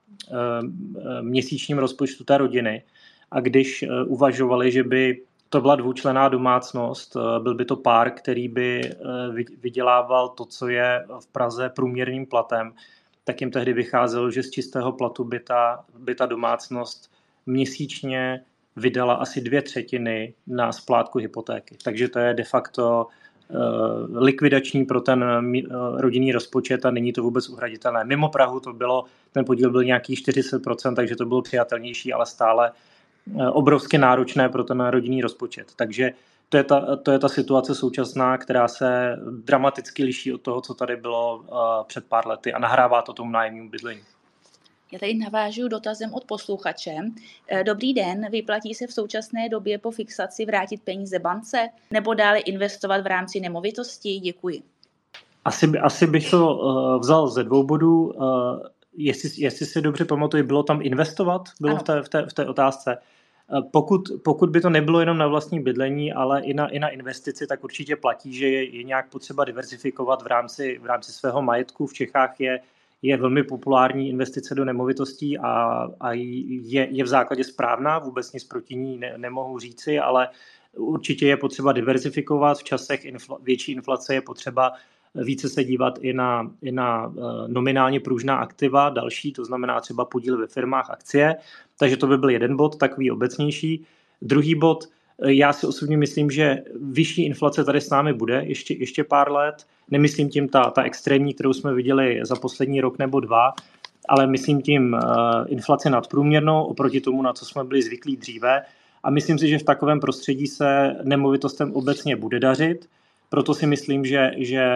měsíčním rozpočtu té rodiny. A když uvažovali, že by to byla dvoučlenná domácnost, byl by to pár, který by vydělával to, co je v Praze průměrným platem, tak jim tehdy vycházelo, že z čistého platu by ta, by ta domácnost měsíčně vydala asi dvě třetiny na splátku hypotéky. Takže to je de facto uh, likvidační pro ten uh, rodinný rozpočet a není to vůbec uhraditelné. Mimo Prahu to bylo, ten podíl byl nějaký čtyři sta procent, takže to bylo přijatelnější, ale stále uh, obrovsky náročné pro ten rodinný rozpočet. Takže to je, ta, to je ta situace současná, která se dramaticky liší od toho, co tady bylo uh, před pár lety a nahrává to tomu nájemnímu bydlení. Já tady navážu dotazem od posluchače. Dobrý den, vyplatí se v současné době po fixaci vrátit peníze bance nebo dále investovat v rámci nemovitosti? Děkuji. Asi, asi bych to uh, vzal ze dvou bodů. Uh, jestli, jestli si dobře pamatuju, bylo tam investovat? Bylo v té, v, té, v té otázce. Pokud, pokud by to nebylo jenom na vlastní bydlení, ale i na, i na investici, tak určitě platí, že je, je nějak potřeba diverzifikovat v rámci, v rámci svého majetku. V Čechách je, je velmi populární investice do nemovitostí a, a je, je v základě správná, vůbec nic proti ní ne, nemohu říci, ale určitě je potřeba diverzifikovat. V časech infla, větší inflace je potřeba více se dívat i na, i na nominálně pružná aktiva, další, to znamená třeba podíl ve firmách, akcie. Takže to by byl jeden bod, takový obecnější. Druhý bod, já si osobně myslím, že vyšší inflace tady s námi bude ještě, ještě pár let. Nemyslím tím ta, ta extrémní, kterou jsme viděli za poslední rok nebo dva, ale myslím tím inflaci nadprůměrnou oproti tomu, na co jsme byli zvyklí dříve. A myslím si, že v takovém prostředí se nemovitostem obecně bude dařit. Proto si myslím, že, že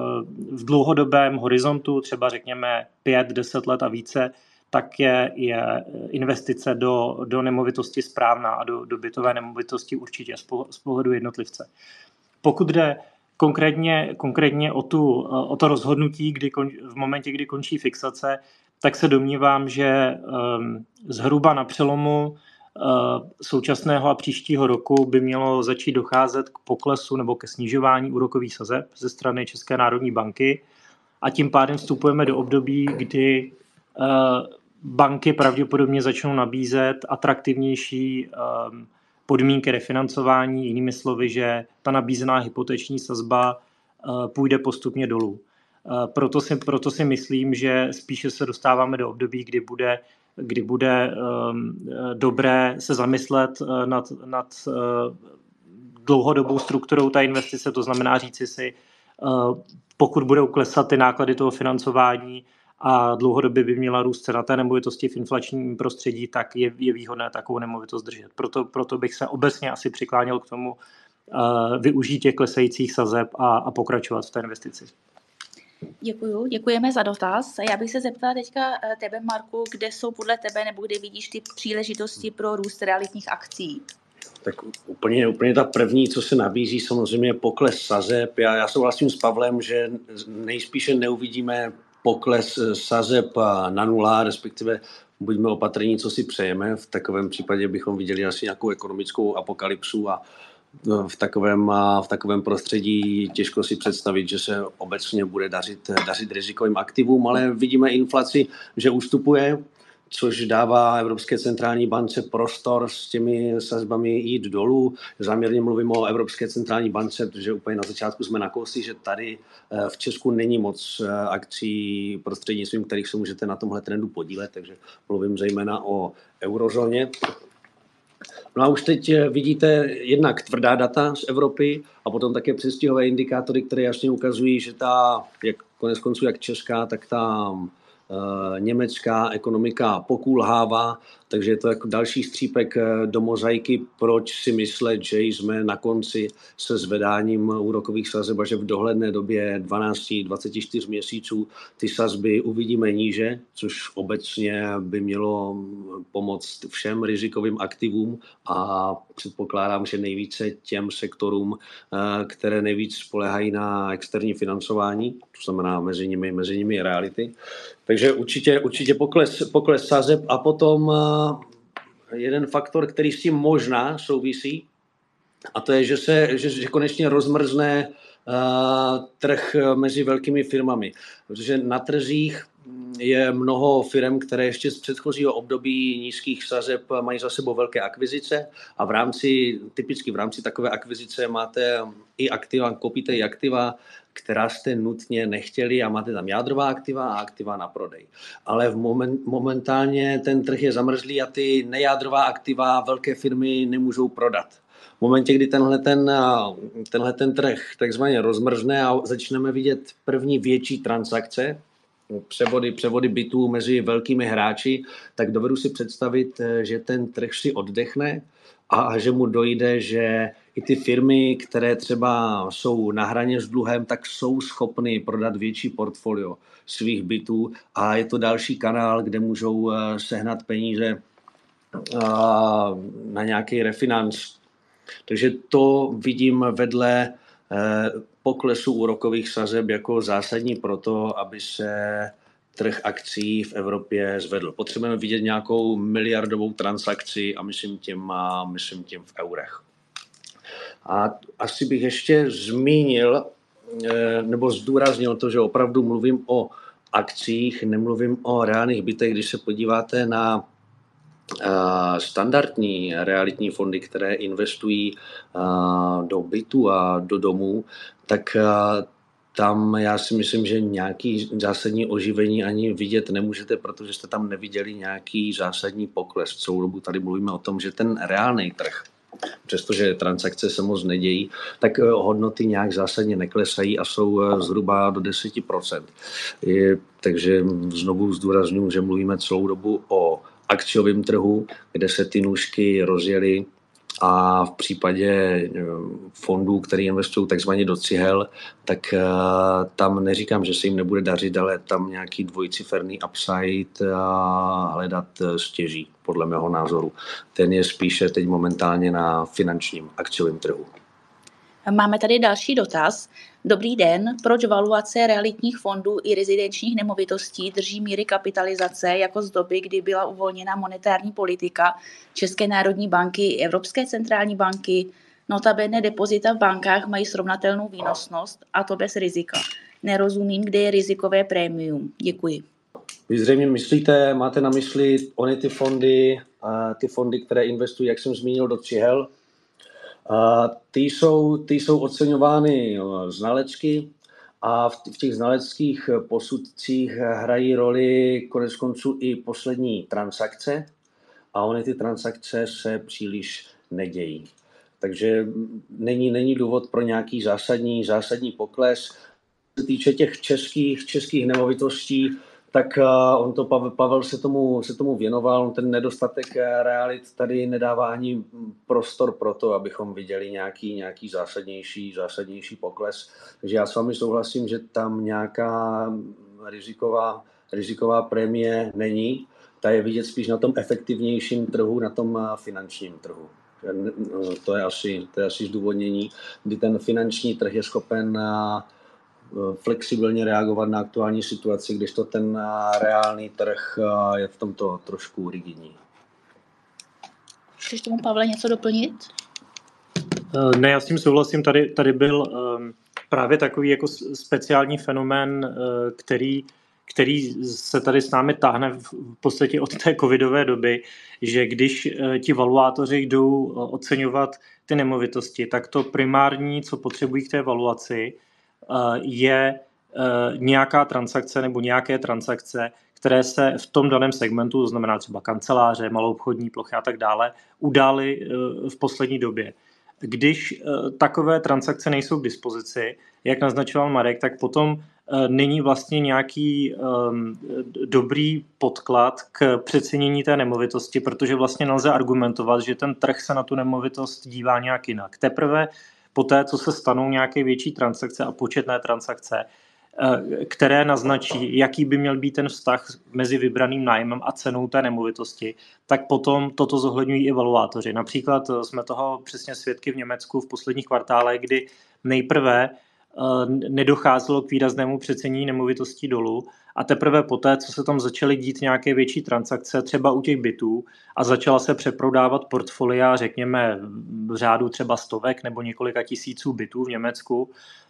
v dlouhodobém horizontu, třeba řekněme pět, deset let a více, tak je, je investice do, do nemovitosti správná a do, do bytové nemovitosti určitě z pohledu jednotlivce. Pokud jde konkrétně, konkrétně o, tu, o to rozhodnutí, kdy kon, v momentě, kdy končí fixace, tak se domnívám, že um, zhruba na přelomu uh, současného a příštího roku by mělo začít docházet k poklesu nebo ke snižování úrokových sazeb ze strany České národní banky a tím pádem vstupujeme do období, kdy uh, banky pravděpodobně začnou nabízet atraktivnější um, podmínky refinancování, jinými slovy, že ta nabízená hypoteční sazba uh, půjde postupně dolů. Uh, proto, si, proto si myslím, že spíše se dostáváme do období, kdy bude, kdy bude um, dobré se zamyslet uh, nad, nad uh, dlouhodobou strukturou té investice, to znamená říci si, uh, pokud budou klesat ty náklady toho financování, a dlouhodobě by měla růst cena té nemovitosti v inflačním prostředí, tak je, je výhodné takovou nemovitost držet. Proto, proto bych se obecně asi přikláněl k tomu uh, využít těch klesajících sazeb a, a pokračovat v té investici. Děkuju, děkujeme za dotaz. Já bych se zeptala teďka tebe, Marku, kde jsou podle tebe nebo kde vidíš ty příležitosti pro růst realitních akcí? Tak úplně, úplně ta první, co se nabízí, samozřejmě pokles sazeb. Já, já souhlasím s Pavlem, že nejspíše neuvidíme pokles sazeb na nula, respektive buďme opatrní, co si přejeme. V takovém případě bychom viděli asi nějakou ekonomickou apokalypsu a v takovém, v takovém prostředí těžko si představit, že se obecně bude dařit, dařit rizikovým aktivům, ale vidíme inflaci, že ustupuje, což dává Evropské centrální bance prostor s těmi sazbami jít dolů. Záměrně mluvím o Evropské centrální bance, protože úplně na začátku jsme nakousli, že tady v Česku není moc akcí, prostřednictvím kterých se můžete na tomhle trendu podílet, takže mluvím zejména o eurozóně. No a už teď vidíte jednak tvrdá data z Evropy a potom také předstihové indikátory, které jasně ukazují, že ta, jak konec konců jak česká, tak ta německá ekonomika pokulhává, takže je to jako další střípek do mozaiky, proč si myslet, že jsme na konci se zvedáním úrokových sazeb a že v dohledné době dvanáct až dvacet čtyři měsíců ty sazby uvidíme níže, což obecně by mělo pomoct všem rizikovým aktivům a předpokládám, že nejvíce těm sektorům, které nejvíc spoléhají na externí financování, to znamená mezi nimi, mezi nimi reality. Takže určitě, určitě pokles, pokles sazeb a potom jeden faktor, který s tím možná souvisí, a to je, že se že, že konečně rozmrzne uh, trh mezi velkými firmami. Protože na trzích je mnoho firm, které ještě z předchozího období nízkých sazeb mají za sebou velké akvizice a v rámci, typicky v rámci takové akvizice máte i aktiva, koupíte i aktiva, která jste nutně nechtěli a máte tam jádrová aktiva a aktiva na prodej. Ale v moment, momentálně ten trh je zamrzlý a ty nejádrová aktiva velké firmy nemůžou prodat. V momentě, kdy tenhle ten, tenhle ten trh takzvaně rozmrzne a začneme vidět první větší transakce, převody, převody bytů mezi velkými hráči, tak dovedu si představit, že ten trh si oddechne a že mu dojde, že i ty firmy, které třeba jsou na hraně s dluhem, tak jsou schopny prodat větší portfolio svých bytů a je to další kanál, kde můžou sehnat peníze na nějaký refinanc. Takže to vidím vedle poklesu úrokových sazeb jako zásadní proto, aby se trh akcí v Evropě zvedl. Potřebujeme vidět nějakou miliardovou transakci a myslím tím, myslím tím v eurech. A asi bych ještě zmínil nebo zdůraznil to, že opravdu mluvím o akcích, nemluvím o reálných bytech. Když se podíváte na standardní realitní fondy, které investují do bytu a do domů, tak tam já si myslím, že nějaký zásadní oživení ani vidět nemůžete, protože jste tam neviděli nějaký zásadní pokles. Celou dobu tady mluvíme o tom, že ten reálný trh přestože transakce se moc nedějí, tak hodnoty nějak zásadně neklesají a jsou zhruba do deset procent. Je, takže znovu zdůraznuju, že mluvíme celou dobu o akciovém trhu, kde se ty nůžky rozjely a v případě fondů, které investují takzvaně do cihel, tak tam neříkám, že se jim nebude dařit, ale tam nějaký dvojciferný upside hledat stěží, podle mého názoru. Ten je spíše teď momentálně na finančním akciovém trhu. Máme tady další dotaz. Dobrý den, proč valuace realitních fondů i rezidenčních nemovitostí drží míry kapitalizace jako z doby, kdy byla uvolněna monetární politika České národní banky i Evropské centrální banky? Notabene depozita v bankách mají srovnatelnou výnosnost, a to bez rizika. Nerozumím, kde je rizikové prémium. Děkuji. Vy zřejmě myslíte, máte na mysli ony ty fondy, ty fondy, které investují, jak jsem zmínil, do cihel. A ty jsou, ty jsou oceňovány znalecky a v těch znaleckých posudcích hrají roli konec konců i poslední transakce a ony ty transakce se příliš nedějí. Takže není, není důvod pro nějaký zásadní, zásadní pokles. Co se týče těch českých, českých nemovitostí, tak on to, Pavel se tomu, se tomu věnoval, on ten nedostatek realit tady nedává ani prostor pro to, abychom viděli nějaký, nějaký zásadnější, zásadnější pokles. Takže já s vámi souhlasím, že tam nějaká riziková, riziková prémie není. Ta je vidět spíš na tom efektivnějším trhu, na tom finančním trhu. To je asi, to je asi zdůvodnění, kdy ten finanční trh je schopen flexibilně reagovat na aktuální situaci, když to ten reálný trh je v tomto trošku rigidní. Chceš tomu, Pavle, něco doplnit? Ne, já s tím souhlasím. Tady, tady byl um, právě takový jako speciální fenomén, uh, který, který se tady s námi táhne v podstatě od té covidové doby, že když uh, ti valuátoři jdou uh, oceňovat ty nemovitosti, tak to primární, co potřebují k té valuaci, je nějaká transakce nebo nějaké transakce, které se v tom daném segmentu, to znamená třeba kanceláře, maloobchodní plochy a tak dále, udály v poslední době. Když takové transakce nejsou k dispozici, jak naznačoval Marek, tak potom není vlastně nějaký dobrý podklad k přecenění té nemovitosti, protože vlastně nelze argumentovat, že ten trh se na tu nemovitost dívá nějak jinak. Teprve poté, co se stanou nějaké větší transakce a početné transakce, které naznačí, jaký by měl být ten vztah mezi vybraným nájmem a cenou té nemovitosti, tak potom toto zohledňují i valuátoři. Například jsme toho přesně svědky v Německu v posledních kvartálech, kdy nejprve nedocházelo k výraznému přecenění nemovitostí dolů a teprve poté, co se tam začaly dít nějaké větší transakce, třeba u těch bytů a začala se přeprodávat portfolia, řekněme v řádu třeba stovek nebo několika tisíců bytů v Německu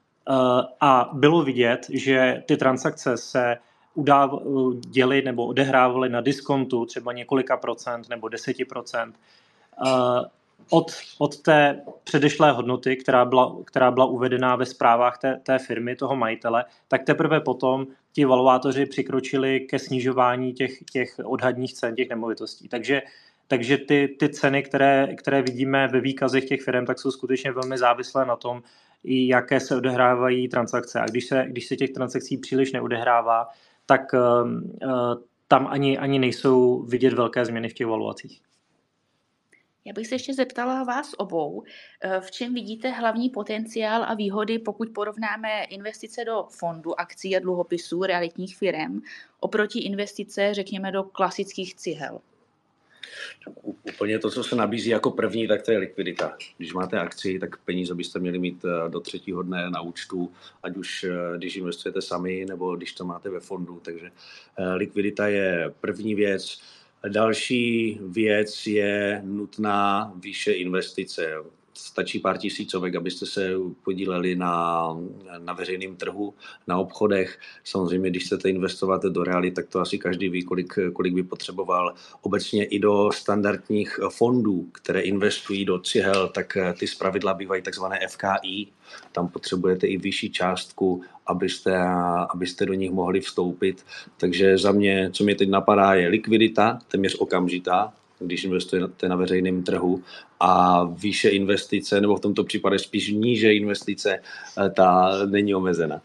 a bylo vidět, že ty transakce se děly nebo odehrávaly na diskontu třeba několika procent nebo deseti procent Od, od té předešlé hodnoty, která byla, která byla uvedená ve zprávách té, té firmy, toho majitele, tak teprve potom ti valuátoři přikročili ke snižování těch, těch odhadních cen těch nemovitostí. Takže, takže ty, ty ceny, které, které vidíme ve výkazech těch firm, tak jsou skutečně velmi závislé na tom, jaké se odehrávají transakce. A když se, když se těch transakcí příliš neodehrává, tak uh, uh, tam ani, ani nejsou vidět velké změny v těch valuacích. Já bych se ještě zeptala vás obou, v čem vidíte hlavní potenciál a výhody, pokud porovnáme investice do fondů, akcí a dluhopisů realitních firem oproti investice, řekněme, do klasických cihel. Úplně to, co se nabízí jako první, tak to je likvidita. Když máte akci, tak peníze byste měli mít do třetího dne na účtu, ať už když investujete sami, nebo když to máte ve fondu. Takže likvidita je první věc. Další věc je nutná výše investice. Stačí pár tisícovek, abyste se podíleli na, na veřejném trhu, na obchodech. Samozřejmě, když chcete investovat do reality, tak to asi každý ví, kolik, kolik by potřeboval. Obecně i do standardních fondů, které investují do cihel, tak ty zpravidla bývají takzvané F K I. Tam potřebujete i vyšší částku, abyste, abyste do nich mohli vstoupit. Takže za mě, co mě teď napadá, je likvidita, téměř okamžitá. když investujete na veřejném trhu, a výše investice, nebo v tomto případě spíš níže investice, ta není omezena.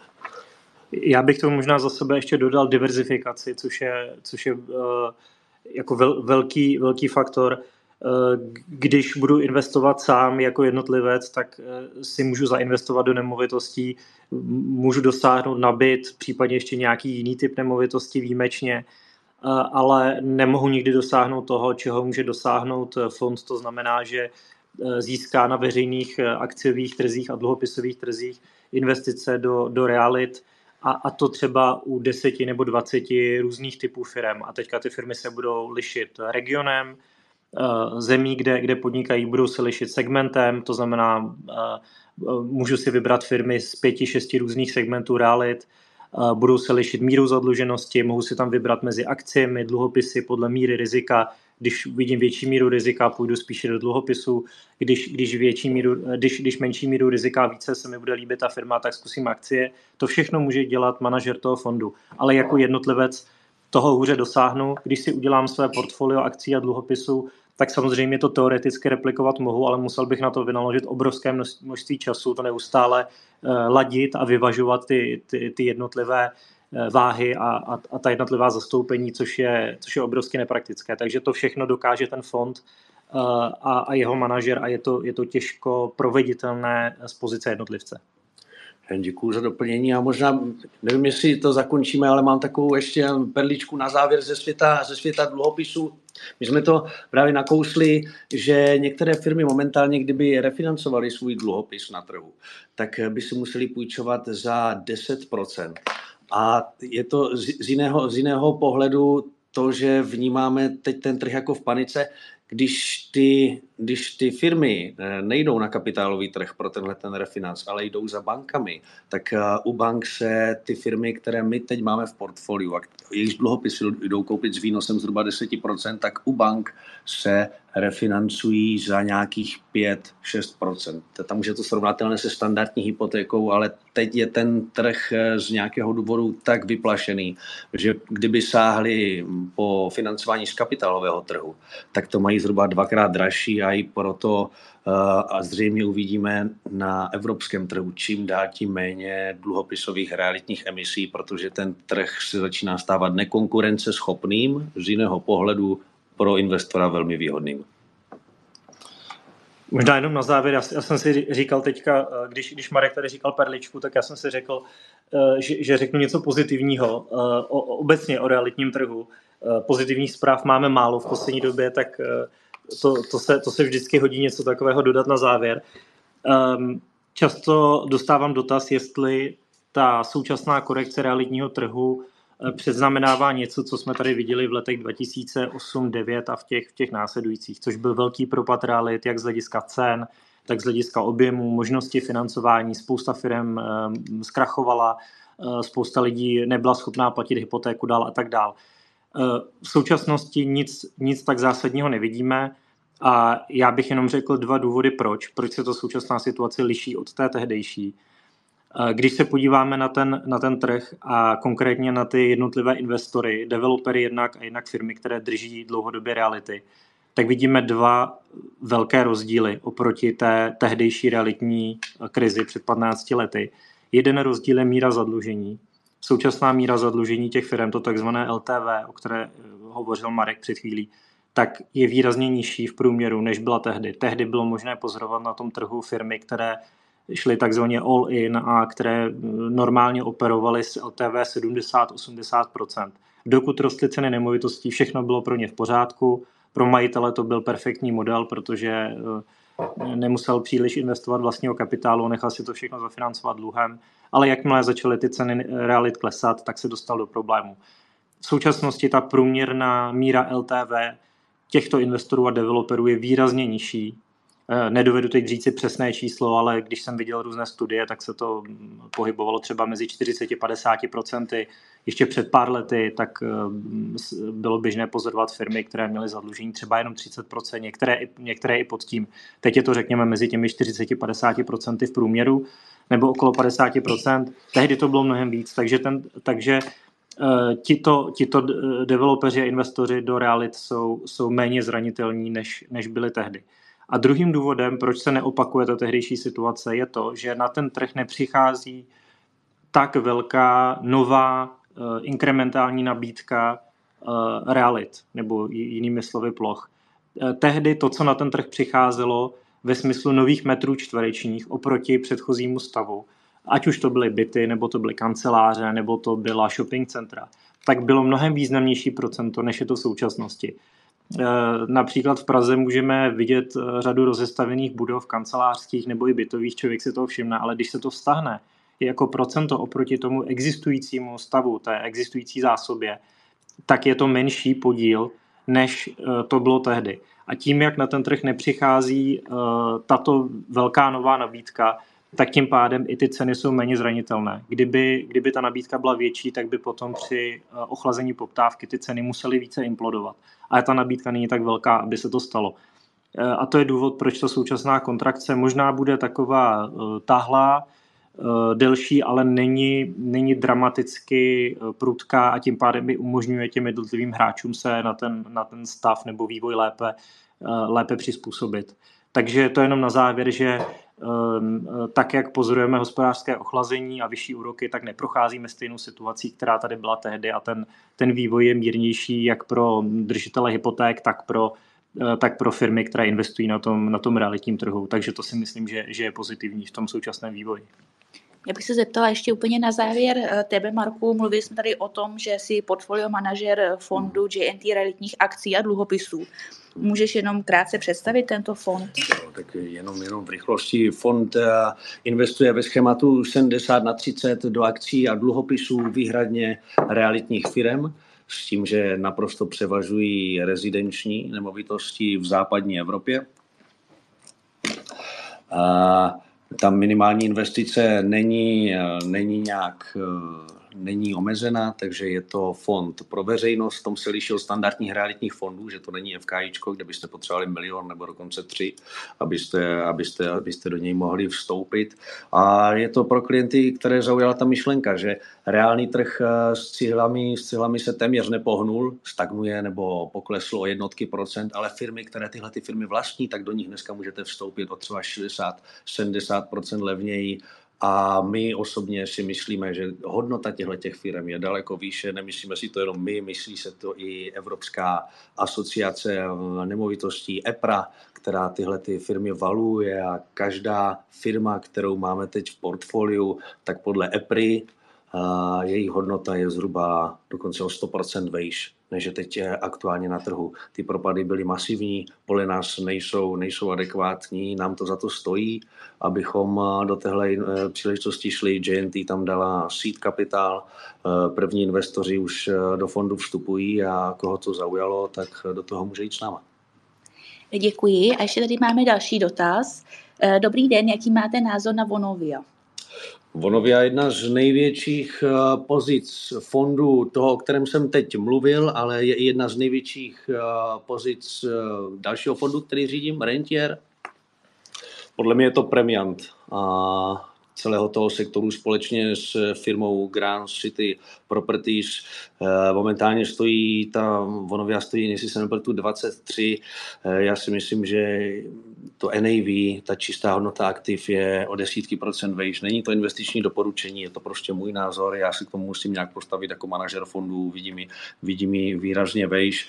Já bych to možná za sebe ještě dodal diverzifikaci, což je, což je uh, jako vel, velký, velký faktor. Uh, když budu investovat sám jako jednotlivec, tak uh, si můžu zainvestovat do nemovitostí, můžu dosáhnout na byt, případně ještě nějaký jiný typ nemovitosti výjimečně, uh, ale nemohu nikdy dosáhnout toho, čeho může dosáhnout fond. To znamená, že uh, získá na veřejných uh, akciových trzích a dluhopisových trzích investice do, do realit, A, a to třeba u deseti nebo dvaceti různých typů firem. A teďka ty firmy se budou lišit regionem, zemí, kde, kde podnikají, budou se lišit segmentem, to znamená, můžu si vybrat firmy z pěti, šesti různých segmentů realit, budou se lišit mírou zadluženosti, mohu si tam vybrat mezi akciemi, dluhopisy podle míry rizika. Když vidím větší míru rizika, půjdu spíše do dluhopisů. Když, když, větší míru, když, když menší míru rizika více se mi bude líbit ta firma, tak zkusím akcie. To všechno může dělat manažer toho fondu. Ale jako jednotlivec toho hůře dosáhnu. Když si udělám své portfolio akcí a dluhopisů, tak samozřejmě to teoreticky replikovat mohu, ale musel bych na to vynaložit obrovské množství času, to neustále uh, ladit a vyvažovat ty, ty, ty jednotlivé váhy a, a, a ta jednotlivá zastoupení, což je, což je obrovsky nepraktické. Takže to všechno dokáže ten fond uh, a, a jeho manažer a je to, je to těžko proveditelné z pozice jednotlivce. Děkuji za doplnění a možná, nevím, jestli to zakončíme, ale mám takovou ještě perličku na závěr ze světa, ze světa dluhopisů. My jsme to právě nakousli, že některé firmy momentálně, kdyby refinancovali svůj dluhopis na trhu, tak by si museli půjčovat za deset procent. A je to z jiného, z jiného pohledu to, že vnímáme teď ten trh jako v panice, když ty, když ty firmy nejdou na kapitálový trh pro tenhle ten refinanc, ale jdou za bankami, tak u bank se ty firmy, které my teď máme v portfoliu, a jejich dluhopisy jdou koupit s výnosem zhruba deset procent, tak u bank se refinancují za nějakých pět až šest procent. Tam už je to srovnatelné se standardní hypotékou, ale teď je ten trh z nějakého důvodu tak vyplašený, že kdyby sáhli po financování z kapitálového trhu, tak to mají zhruba dvakrát dražší a i proto a zřejmě uvidíme na evropském trhu čím dál tím méně dluhopisových realitních emisí, protože ten trh se začíná stávat nekonkurenceschopným, z jiného pohledu pro investora velmi výhodným. Možná jenom na závěr, já, já jsem si říkal teďka, když, když Marek tady říkal perličku, tak já jsem si řekl, že, že řeknu něco pozitivního o, obecně o realitním trhu. Pozitivních zpráv máme málo v poslední době, tak to, to, se, to se vždycky hodí něco takového dodat na závěr. Často dostávám dotaz, jestli ta současná korekce realitního trhu předznamenává něco, co jsme tady viděli v letech dva tisíce osm devět a v těch, v těch následujících, což byl velký propad realit, jak z hlediska cen, tak z hlediska objemu, možnosti financování. Spousta firm um, zkrachovala, uh, spousta lidí nebyla schopná platit hypotéku dál a tak dál. Uh, v současnosti nic, nic tak zásadního nevidíme a já bych jenom řekl dva důvody, proč. Proč se to současná situace liší od té tehdejší. Když se podíváme na ten, na ten trh a konkrétně na ty jednotlivé investory, developery jednak a jednak firmy, které drží dlouhodobě reality, tak vidíme dva velké rozdíly oproti té tehdejší realitní krizi před patnácti lety. Jeden rozdíl je míra zadlužení. Současná míra zadlužení těch firm, to takzvané L T V, o které hovořil Marek před chvílí, tak je výrazně nižší v průměru, než byla tehdy. Tehdy bylo možné pozorovat na tom trhu firmy, které šly takzvaně all in a které normálně operovaly s L T V sedmdesát až osmdesát procent. Dokud rostly ceny nemovitostí, všechno bylo pro ně v pořádku. Pro majitele to byl perfektní model, protože nemusel příliš investovat vlastního kapitálu, nechal si to všechno zafinancovat dluhem, ale jakmile začaly ty ceny realit klesat, tak se dostal do problému. V současnosti ta průměrná míra L T V těchto investorů a developerů je výrazně nižší. Nedovedu teď říct si přesné číslo, ale když jsem viděl různé studie, tak se to pohybovalo třeba mezi čtyřicet až padesát procent. Ještě před pár lety tak bylo běžné pozorovat firmy, které měly zadlužení třeba jenom třicet procent, některé, některé i pod tím. Teď je to řekněme mezi těmi čtyřicet až padesát procent v průměru, nebo okolo padesát procent. Tehdy to bylo mnohem víc, takže, ten, takže tito, tito developeři a investoři do realit jsou, jsou méně zranitelní, než, než byli tehdy. A druhým důvodem, proč se neopakuje ta tehdejší situace, je to, že na ten trh nepřichází tak velká nová uh, inkrementální nabídka uh, realit, nebo jinými slovy ploch. Uh, tehdy to, co na ten trh přicházelo ve smyslu nových metrů čtverečních oproti předchozímu stavu, ať už to byly byty, nebo to byly kanceláře, nebo to byla shopping centra, tak bylo mnohem významnější procento, než je to v současnosti. Například v Praze můžeme vidět řadu rozestavěných budov kancelářských nebo i bytových, člověk si toho všimne, ale když se to vztahne jako procento oproti tomu existujícímu stavu, té existující zásobě, tak je to menší podíl, než to bylo tehdy. A tím, jak na ten trh nepřichází tato velká nová nabídka, tak tím pádem i ty ceny jsou méně zranitelné. Kdyby, kdyby ta nabídka byla větší, tak by potom při ochlazení poptávky ty ceny musely více implodovat. Ale ta nabídka není tak velká, aby se to stalo. A to je důvod, proč ta současná kontrakce možná bude taková táhlá, delší, ale není, není dramaticky prudká a tím pádem i umožňuje těm jednotlivým hráčům se na ten, na ten stav nebo vývoj lépe, lépe přizpůsobit. Takže to je jenom na závěr, že tak, jak pozorujeme hospodářské ochlazení a vyšší úroky, tak neprocházíme stejnou situací, která tady byla tehdy a ten, ten vývoj je mírnější jak pro držitele hypoték, tak pro, tak pro firmy, které investují na tom, na tom realitním trhu. Takže to si myslím, že, že je pozitivní v tom současném vývoji. Já bych se zeptala ještě úplně na závěr tebe, Marku. Mluvili jsme tady o tom, že jsi portfolio manažer fondu J and T realitních akcí a dluhopisů. Můžeš jenom krátce představit tento fond? No, tak jenom, jenom v rychlosti. Fond investuje ve schématu sedmdesát na třicet do akcí a dluhopisů výhradně realitních firem, s tím, že naprosto převažují rezidenční nemovitosti v západní Evropě. A tam minimální investice není, není nějak není omezená, takže je to fond pro veřejnost. V tom se liší od standardních realitních fondů, že to není FKIčko, kde byste potřebovali milion nebo dokonce tři, abyste, abyste, abyste do něj mohli vstoupit. A je to pro klienty, které zaujala ta myšlenka, že reálný trh s cihlami, s cihlami se téměř nepohnul, stagnuje nebo poklesl o jednotky procent, ale firmy, které tyhle ty firmy vlastní, tak do nich dneska můžete vstoupit o třeba šedesát sedmdesát procent levněji. A my osobně si myslíme, že hodnota těchto firm je daleko výše. Nemyslíme si to jenom my, myslí se to i Evropská asociace nemovitostí E P R A, která tyhle ty firmy valuje a každá firma, kterou máme teď v portfoliu, tak podle E P R I a její hodnota je zhruba dokonce o sto procent vejš, než je teď aktuálně na trhu. Ty propady byly masivní, podle nás nejsou, nejsou adekvátní, nám to za to stojí, abychom do téhle příležitosti šli. J and T tam dala seed kapitál, první investoři už do fondu vstupují a koho to zaujalo, tak do toho může jít s náma. Děkuji. A ještě tady máme další dotaz. Dobrý den, jaký máte názor na Vonovia? Vonovia je jedna z největších pozic fondu toho, o kterém jsem teď mluvil, ale je i jedna z největších pozic dalšího fondu, který řídím, Rentier. Podle mě je to premiant a celého toho sektoru společně s firmou Grand City Properties. Momentálně stojí, ta Vonovia stojí, jestli se nepletu, dvacet tři. Já si myslím, že to N A V, ta čistá hodnota aktiv je o desítky procent vejš. Není to investiční doporučení, je to prostě můj názor. Já si k tomu musím nějak postavit jako manažer fondů, vidím ji, vidím ji výrazně vejš.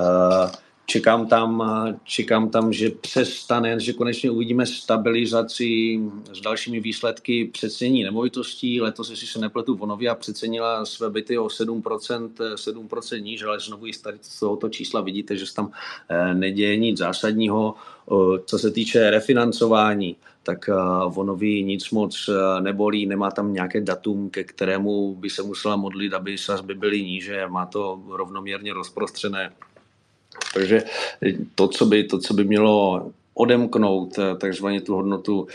Čekám tam, čekám tam, že přestane, že konečně uvidíme stabilizaci s dalšími výsledky přecenění nemovitostí. Letos, jestli se nepletu, Vonovia přecenila své byty o sedm procent, sedm procent níž, ale znovu i z tohoto čísla vidíte, že se tam neděje nic zásadního. Co se týče refinancování, tak Vonovii nic moc nebolí, nemá tam nějaké datum, ke kterému by se musela modlit, aby sazby byly níže, má to rovnoměrně rozprostřené. Takže to, co by, to, co by mělo odemknout takzvaně tu hodnotu,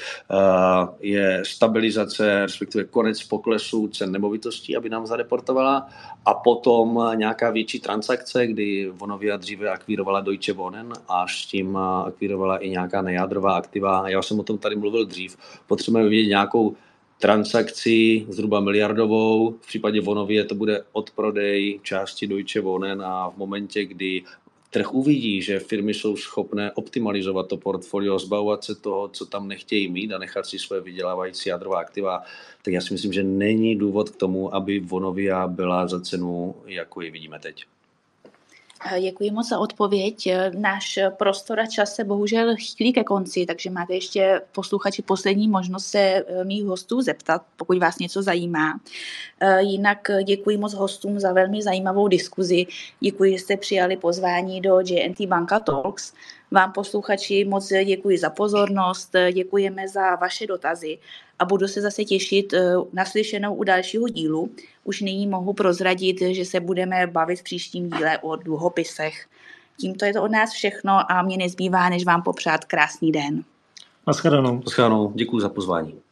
je stabilizace, respektive konec poklesu cen nemovitostí, aby nám zareportovala, a potom nějaká větší transakce, kdy Vonovia dříve akvírovala Deutsche Wohnen a s tím akvírovala i nějaká nejádrová aktiva. Já jsem o tom tady mluvil dřív. Potřebujeme vidět nějakou transakci zhruba miliardovou. V případě Vonovie to bude odprodej části Deutsche Wohnen a v momentě, kdy trh uvidí, že firmy jsou schopné optimalizovat to portfolio, zbavovat se toho, co tam nechtějí mít a nechat si svoje vydělávající jádrová aktiva, tak já si myslím, že není důvod k tomu, aby Vonovia byla za cenu, jako ji vidíme teď. Děkuji moc za odpověď. Náš prostor a čas se bohužel chýlí ke konci, takže máte ještě posluchači poslední možnost se mých hostů zeptat, pokud vás něco zajímá. Jinak děkuji moc hostům za velmi zajímavou diskuzi. Děkuji, že jste přijali pozvání do J and T Banka Talks. Vám posluchači moc děkuji za pozornost, děkujeme za vaše dotazy a budu se zase těšit naslyšenou u dalšího dílu. Už nyní mohu prozradit, že se budeme bavit v příštím díle o dluhopisech. Tímto je to od nás všechno a mě nezbývá, než vám popřát krásný den. Naschledanou. Naschledanou, děkuji za pozvání.